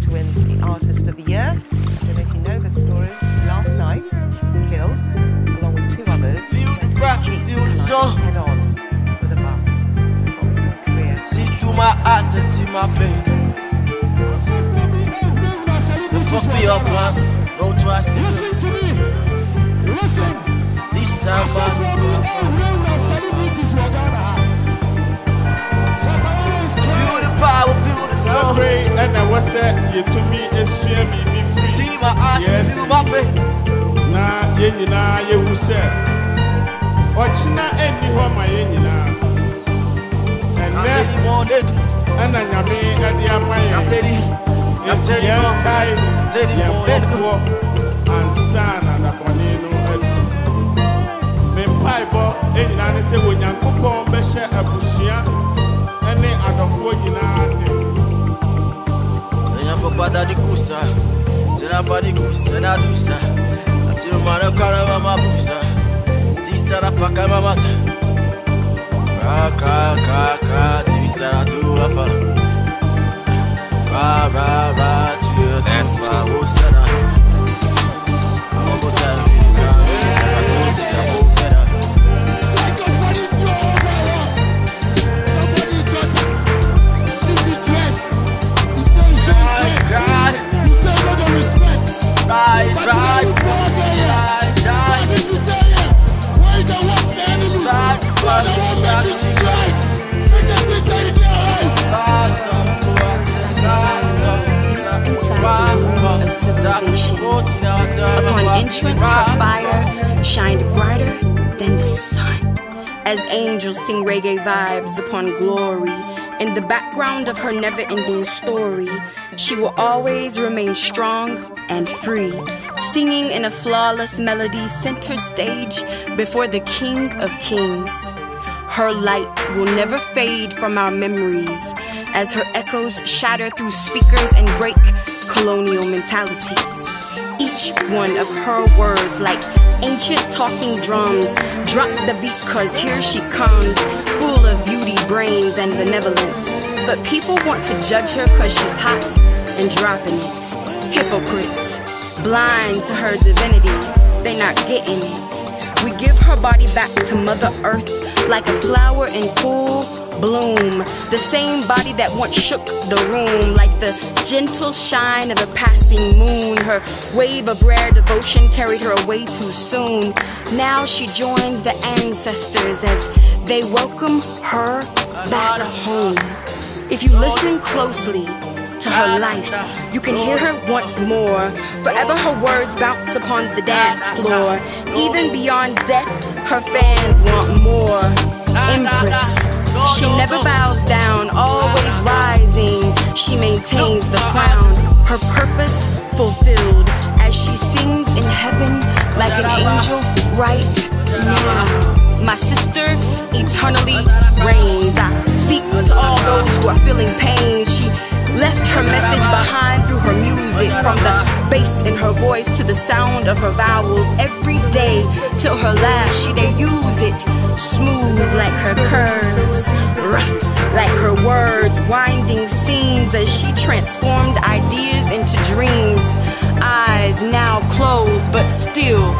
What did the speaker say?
to win the Artist of the Year. I don't know if you know the story. Last night, she was killed, along with 2 others. Feel the rap, feel the soul. Head on with a bus. Promising career. See through my eyes and see my pain. They fuck me up once, no twice. Listen to me. Listen. This time, celebrities were gonna. feel the power, feel the soul. And I was said, you to me, it's me free. See my eyes and feel my pain. Na yenina ye wu se ochina eni ho ma yenina enne ana nyame ade amaye ateri mo ansana da bone no adu me mpaibo enina ne se wonyankopon be hye abusua ene adofo nyina ade enya for bada di kusta sera badi kusta na dusa Tiro mano cara mama busa, tisara faka mama. Kra, tisara tu afa. Ra, tu fa busara. Amo botara, Inside the room of civilization, upon entrance her fire shined brighter than the sun. As angels sing reggae vibes upon glory, in the background of her never-ending story, she will always remain strong and free, singing in a flawless melody center stage before the King of Kings. Her light will never fade from our memories as her echoes shatter through speakers and break colonial mentalities. Each one of her words, like ancient talking drums, drop the beat cause here she comes, full of beauty, brains, and benevolence. But people want to judge her cause she's hot and dropping it. Hypocrites, blind to her divinity, they not getting it. We give her body back to Mother Earth like a flower in full bloom. The same body that once shook the room like the gentle shine of a passing moon. Her wave of rare devotion carried her away too soon. Now she joins the ancestors as they welcome her back home. If you listen closely to her life, you can hear her once more. Forever her words bounce upon the dance floor. Even beyond death, her fans want more. Empress, she never bows down, always rising. She maintains the crown, her purpose fulfilled as she sings in heaven like an angel right now. My sister eternally reigns. I speak to all those who are feeling pain. She left her message behind through her music, from the bass in her voice to the sound of her vowels. Every day till her last, she they use it. Smooth like her curves, rough like her words, winding scenes as she transformed ideas into dreams. Eyes now closed but still